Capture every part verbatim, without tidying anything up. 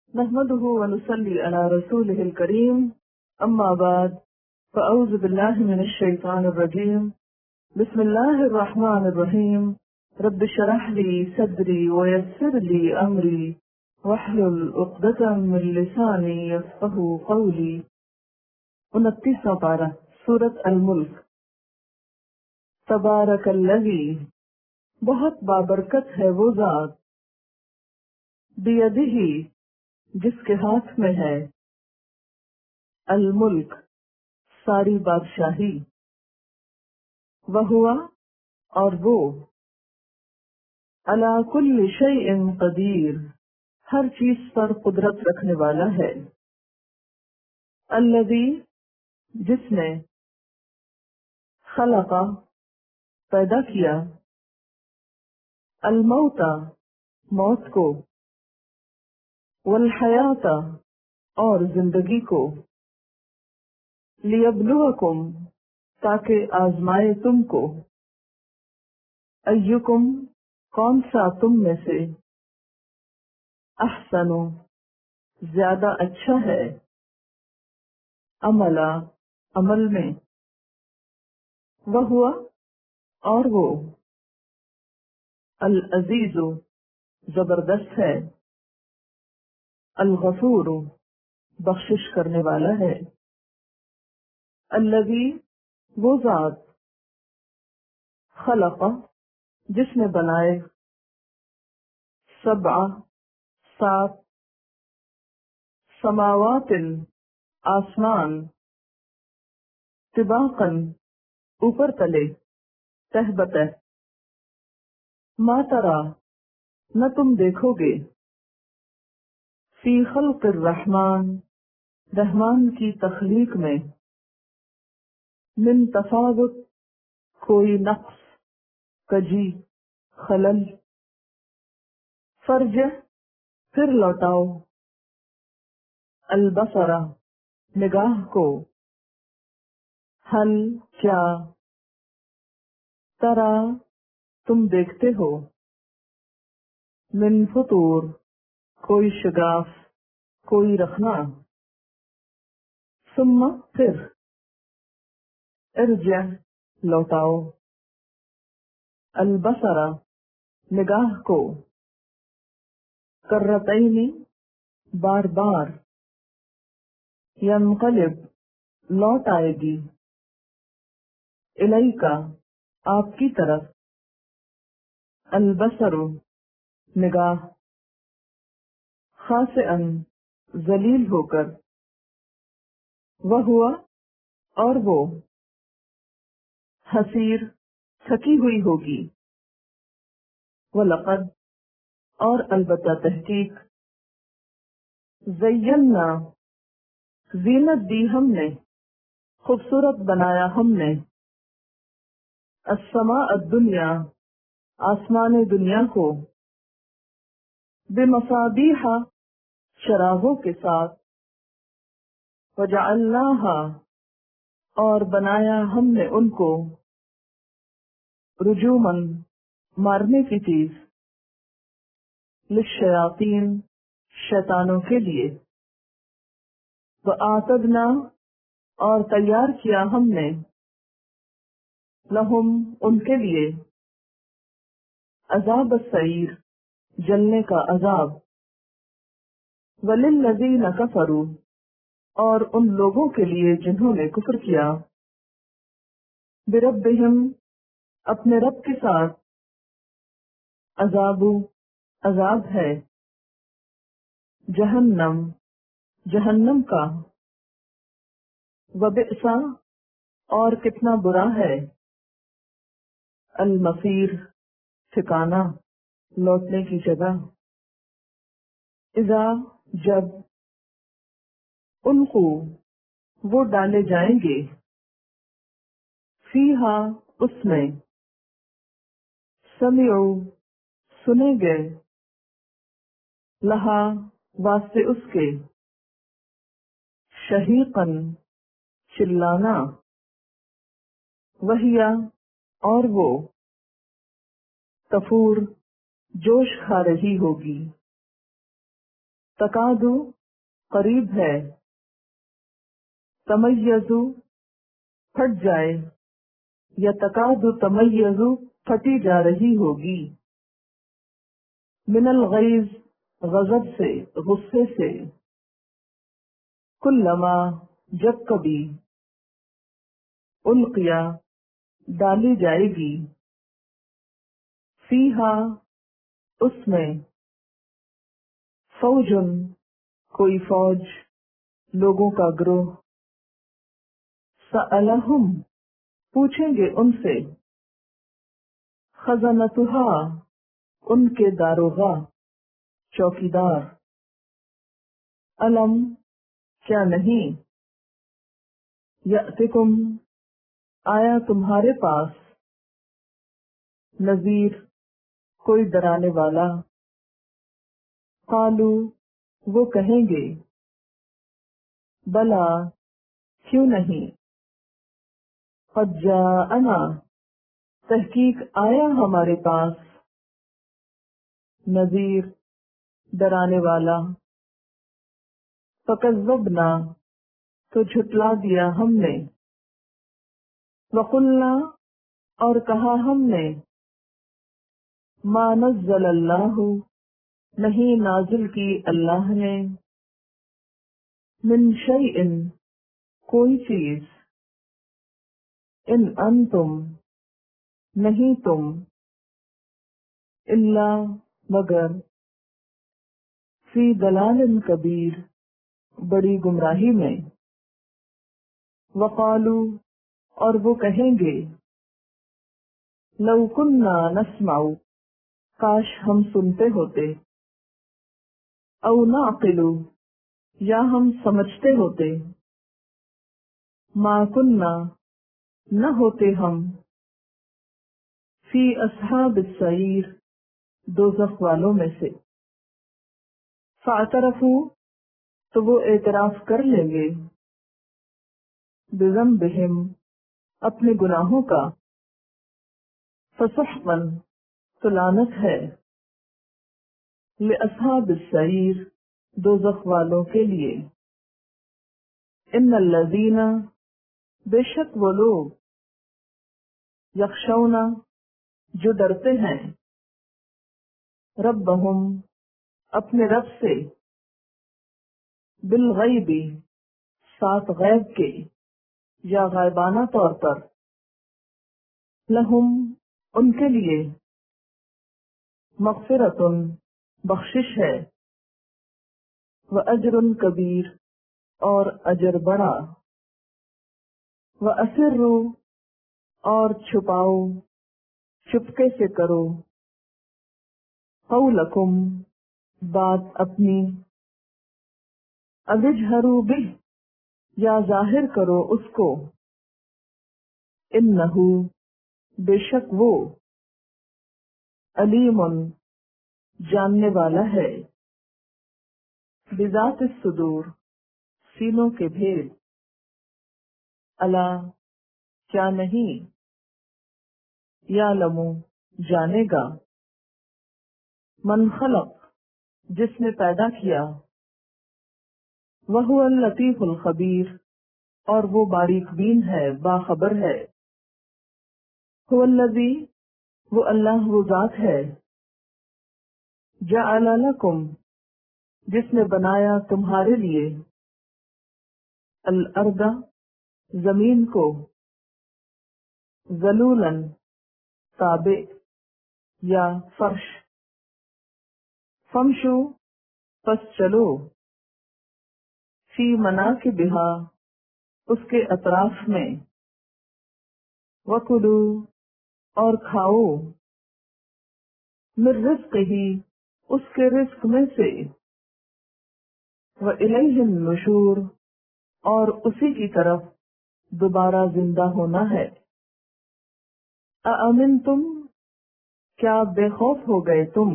نحمده ونصلي على رسوله الكريم أما بعد فأعوذ بالله من الشيطان الرجيم بسم الله الرحمن الرحيم رب اشرح لي صدري ويسر لي أمري واحلل عقدة من لساني يفقهوا قولي۔ انتیسواں پارہ سورۃ الملک۔ تبارک الذی، بہت بابرکت ہے وہ ذات، بیدہ، جس کے ہاتھ میں ہے، الملک، ساری بادشاہی، وہوا، اور وہ، علی کل شیء قدیر، ہر چیز پر قدرت رکھنے والا ہے، الذی، جس نے، خلق، پیدا کیا، الموت، موت کو، والحیات، اور زندگی کو، لیبلوکم، تاکہ آزمائے تم کو، ایکم، کون سا تم میں سے، احسن، زیادہ اچھا ہے، عملا، عمل میں، وہوا، اور وہ، العزیز، زبردست ہے، الغفور، بخشش کرنے والا ہے، الذی، وہ ذات، خلق، جس نے بنائے، سبع، سات، سماوات، آسمان، طباقا، اوپر تلے، تہ بتہ، ما ترا، نہ تم دیکھو گے، فی خلق الرحمن، رحمان کی تخلیق میں، من تفاوت، کوئی نقص، کجی، خلل، فرجہ، پھر لوٹاؤ، البصر، نگاہ کو، حل، کیا، ترا، تم دیکھتے ہو، من فطور، کوئی شگاف، کوئی رخنا، ثم، پھر، ارجع، لوٹاؤ، البصر، نگاہ کو، کرتین، بار بار، ینقلب، لوٹ آئے گی، الیکا، آپ کی طرف، البصر، نگاہ، خاسئن، ذلیل ہو کر، وہوا، اور وہ، حسیر، تھکی ہوئی ہوگی، وَلَقَدْ، اور البتہ تحقیق، زینا، زینت دی ہم نے، خوبصورت بنایا ہم نے، السماء الدنیا، آسمان دنیا کو، بمصابیح، چراغوں کے ساتھ، وجعلناها، اور بنایا ہم نے ان کو، رجوماً، مارنے کی چیز، للشیاطین، شیطانوں کے لیے، وَآتَدْنَا، اور تیار کیا ہم نے، لہم، ان کے لیے، عذاب السعیر، جلنے کا عذاب، وَلِلَّذِينَ كَفَرُوا، اور ان لوگوں کے لیے جنہوں نے کفر کیا، بربہم، اپنے رب کے ساتھ، عذاب، عذاب ہے، جہنم، جہنم کا، وبئس، اور کتنا برا ہے، المصیر، ٹھکانہ، لوٹنے کی جگہ، اذا، جب، انقو، وہ ڈالے جائیں گے، فیہا، اس میں، سمعوا، سنیں گے، لہا، واسطے اس کے، شہیقاً، چلانا، وہیا، اور وہ، تفور، جوش کھا رہی ہوگی، تکادو قریب ہے، تمیزو پھٹ جائے، یا تکادو تمیزو پھٹی جا رہی ہوگی، من الغیظ غضب سے، غصے سے، کلما جب کبھی، القیا ڈالی جائے گی، فیہا اس میں، فوجن کوئی فوج، لوگوں کا گروہ، سألہم پوچھیں گے ان سے، خزنتہا ان کے داروغہ، چوکیدار، علم کیا نہیں، یأتکم آیا تمہارے پاس، نذیر کوئی ڈرانے والا، قالو وہ کہیں گے، بلا کیوں نہیں، قد جاءنا تحقیق آیا ہمارے پاس، نذیر ڈرانے والا، فکذبنا تو جھٹلا دیا ہم نے، وقلنا اور کہا ہم نے، ما نزل اللہ نہیں نازل کی اللہ نے، من شیء کوئی چیز، ان انتم نہیں تم، الا مگر، فی ضلال کبیر بڑی گمراہی میں، وقالو اور وہ کہیں گے، لو کننا نسمع کاش ہم سنتے ہوتے، او نعقل یا ہم سمجھتے ہوتے، ما کننا نہ ہوتے ہم، فی اصحاب السعیر دوزخ والوں میں سے، فاعترفوا تو وہ اعتراف کر لیں گے، بذنبہم اپنے گناہوں کا، فسحقا تو لعنت ہے، لأصحاب السعیر دوزخ والوں کے لیے، ان الذین بے شک وہ لوگ، یخشون جو ڈرتے ہیں، ربہم اپنے رب سے، بالغیب ساتھ غیب کے یا غائبانہ طور پر، لہم ان کے لیے، مغفرۃ بخشش ہے، وَأَجْرٌ کبیر اور اجر بڑا، وَأَسِرُّوا اور چھپاؤ، چپکے سے کرو، قولکم بات اپنی، اَوِجْهَرُوا بِهِ یا ظاہر کرو اس کو، انہو بے شک وہ، علیم جاننے والا ہے، بذات الصدور سینوں کے بھید، الا کیا نہیں، یعلم جانے گا، من خلق جس نے پیدا کیا، وہو اللطیف الخبیر اور وہ باریک بین ہے، باخبر ہے، هو الذی وہ اللہ وہ ذات ہے، جعل لکم جس نے بنایا تمہارے لیے، الارض زمین کو، ذلولا تابع یا فرش، فمشو پس چلو، فی مناکبہا اس کے اطراف میں، وکلو اور کھاؤ، من رزقہ اس کے رزق میں سے، وإلیہ النشور اور اسی کی طرف دوبارہ زندہ ہونا ہے، اَأَمِنْتُمْ کیا بے خوف ہو گئے تم،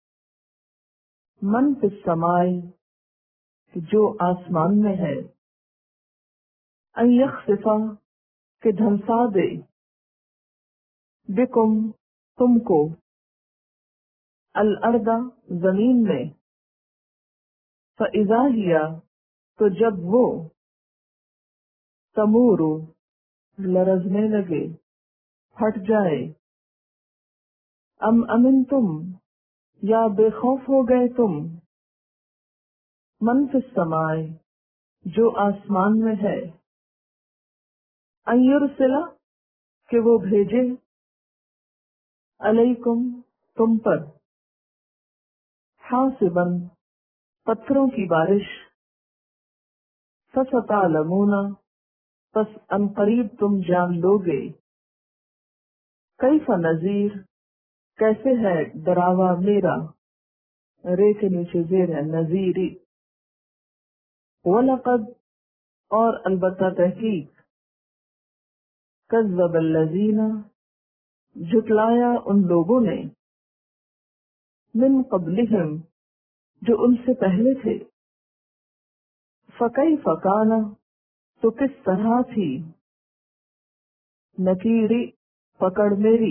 من فی السماء جو آسمان میں ہے، ان یخسف کہ دھنسا دے، بکم تم کو، الارض زمین میں، فَإِذَا هِيَ تو جب وہ تمورو لرزنے لگے، ہٹ جائے، ام امن تم یا بے خوف ہو گئے تم، من فی السماء جو آسمان میں ہے، ان یرسلا کہ وہ بھیجے، علیکم تم پر، حاسباً پتھروں کی بارش، فستعلمون پس ان قریب تم جان لو گے، کیف نذیر کیسے ہے ڈراوا میرا، رے کے نیچے زیر ہے نذیری، وَلَقَدْ اور البتہ تحقیق، کذب الذین جھٹلایا ان لوگوں نے، من قبلہم جو ان سے پہلے تھے، فَكَيْفَ كَانَ تو کس طرح تھی، نکیری پکڑ میری،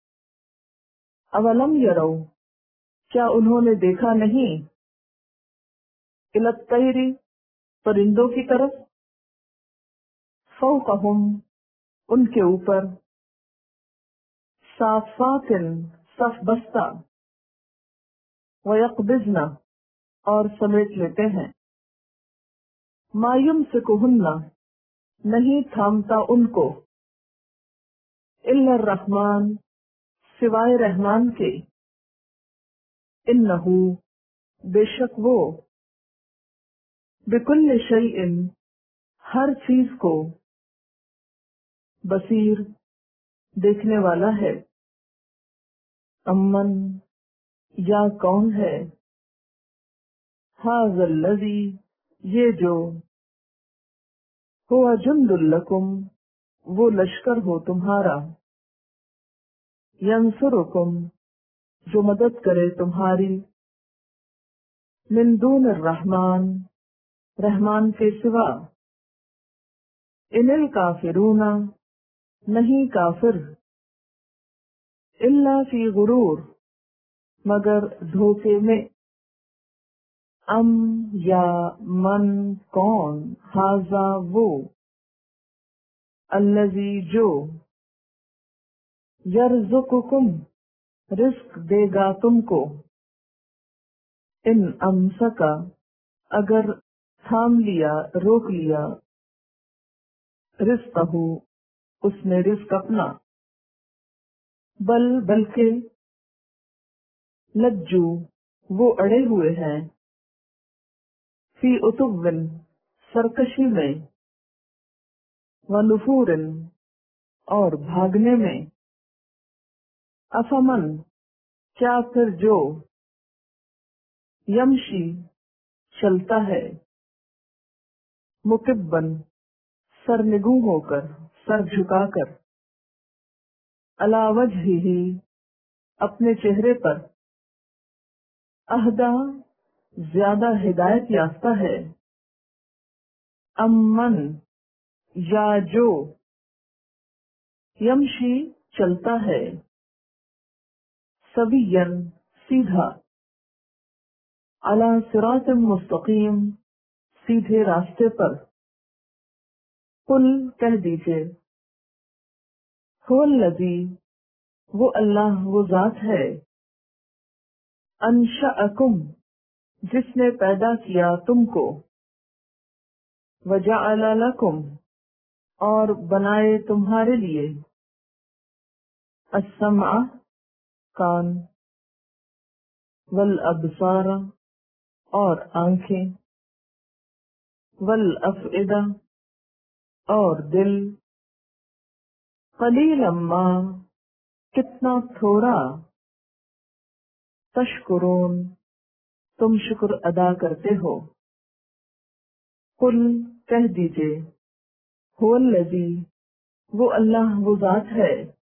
اولم یرو کیا انہوں نے دیکھا نہیں، الی الطیر پرندوں کی طرف، فوقہم ان کے اوپر، صافات صف بستہ، ویقبضن اور سمیٹ لیتے ہیں، ما یمسکہن نہیں تھامتا ان کو، الا الرحمن سوائے رحمان کے، انہو بے شک وہ، بکل شیء ہر چیز کو، بصیر دیکھنے والا ہے، امن یا کون ہے، ھذا الذی یہ جو، ہوا جند لکم وہ لشکر ہو تمہارا، ینصرکم جو مدد کرے تمہاری، من دون الرحمن رحمان کے سوا، ان الکافرون نہیں کافر، الا فی غرور مگر دھوکے میں، ام یا من کون، ھذا وہ، الذی جو، یرزقکم رزق دے گا تم کو، ان امسکا اگر تھام لیا روک لیا، رزقہ اس نے رزق اپنا، بل بلکہ، لجو وہ اڑے ہوئے ہیں، فی عتو سرکشی میں، ونفور اور بھاگنے میں، افمن کیا پھر جو، یمشی چلتا ہے، مکبن سرنگوں ہو کر سر جھکا کر، علی وجہہ اپنے چہرے پر، اہدی زیادہ ہدایت یافتہ ہے، امن یا جو، یمشی چلتا ہے، سویاً سیدھا، علی صراط مستقیم سیدھے راستے پر، قل کہہ دیجئے، هو الذی وہ اللہ وہ ذات ہے، انشأکم جس نے پیدا کیا تم کو، وجعل لکم اور بنائے تمہارے لیے، السمع کان، والابصار اور آنکھیں، والافئدہ اور دل، قلیلا ما کتنا تھوڑا، تشکرون تم شکر ادا کرتے ہو، قل کہہ دیجئے، هو الذی وہ اللہ وہ ذات ہے،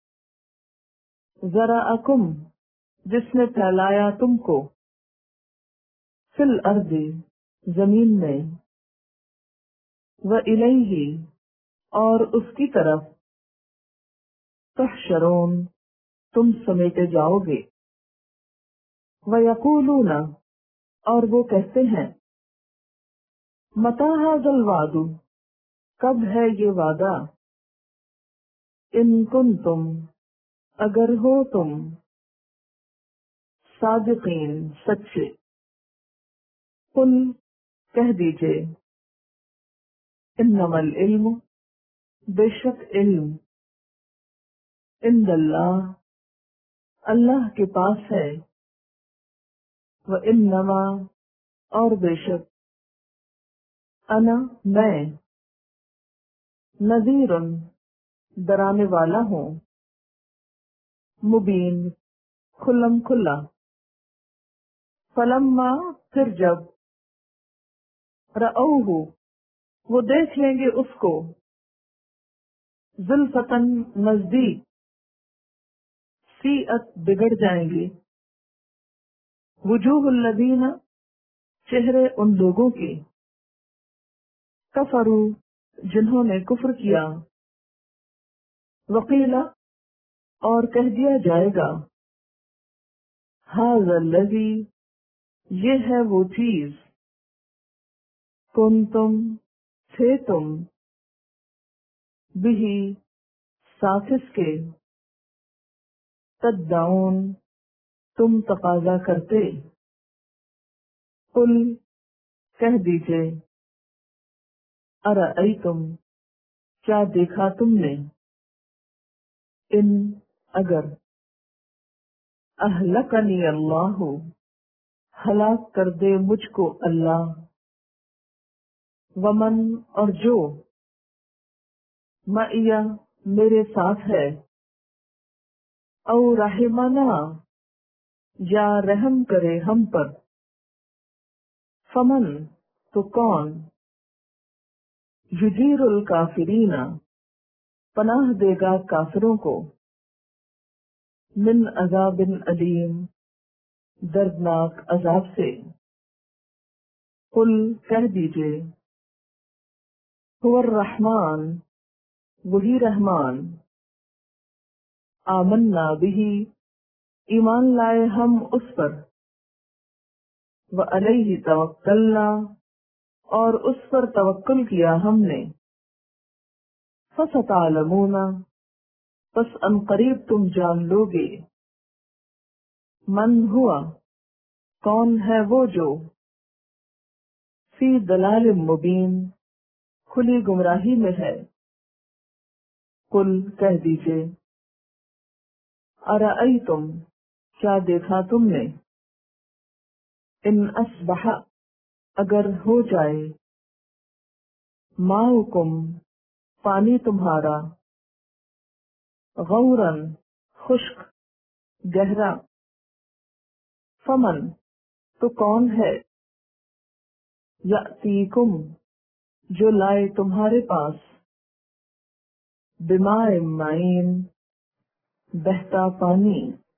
ذرأکم جس نے پھیلایا تم کو، فی الارض زمین میں، وإلیہ اور اس کی طرف، تحشرون تم سمیٹے جاؤ گے، ویقولون اور وہ کہتے ہیں، متی ھذا الوعد، کب ہے یہ وعدہ، ان کنتم، اگر ہو تم، صادقین، سچے، قل، کہہ دیجئے، انما العلم، بے شک علم، عند اللہ، اللہ کے پاس ہے، وانما، اور بے شک، انا، میں، نذیر، ڈرانے والا ہوں، مبین، کھلم کھلا، فلما، پھر جب، رأوہ، وہ دیکھ لیں گے اس کو، زلفتن، نزدیک، سیئت، بگڑ جائیں گے، وجوہ الذین، چہرے ان لوگوں کے، کفروا، جنہوں نے کفر کیا، وقیلا، اور کہہ دیا جائے گا، ھذا الذی، یہ ہے وہ چیز، کنتم، تھے تم، بہ، ساتھ اس کے، تدعون، تم تقاضا کرتے، قل، کہہ دیجئے، ارأیتم، کیا دیکھا تم نے، ان، اگر، اہلکنی اللہ، ہلاک کر دے مجھ کو اللہ، ومن، اور جو، معیہ، میرے ساتھ ہے، او رحمنا، یا رحم کرے ہم پر، فمن، تو کون، یجیر الکافرین، پناہ دے گا کافروں کو، من عذاب علیم، دردناک عذاب سے، قل، کہہ دیجئے، هو الرحمن، وہی رحمان، آمنا بہ، ایمان لائے ہم اس پر، وعلیہ توکلنا، اور اس پر توکل کیا ہم نے، فستعلمون، پس ان قریب تم جان لوگے، من ہوا، کون ہے وہ جو، فی ضلال مبین، کھلی گمراہی میں ہے، قل، کہہ دیجئے، ارأیتم، کیا دیکھا تم نے، ان اصبح، اگر ہو جائے، ماؤکم، پانی تمہارا، غورن، خشک، گہرا، فمن، تو کون ہے، یأتیکم، جو لائے تمہارے پاس، بماء معین، بہتا پانی،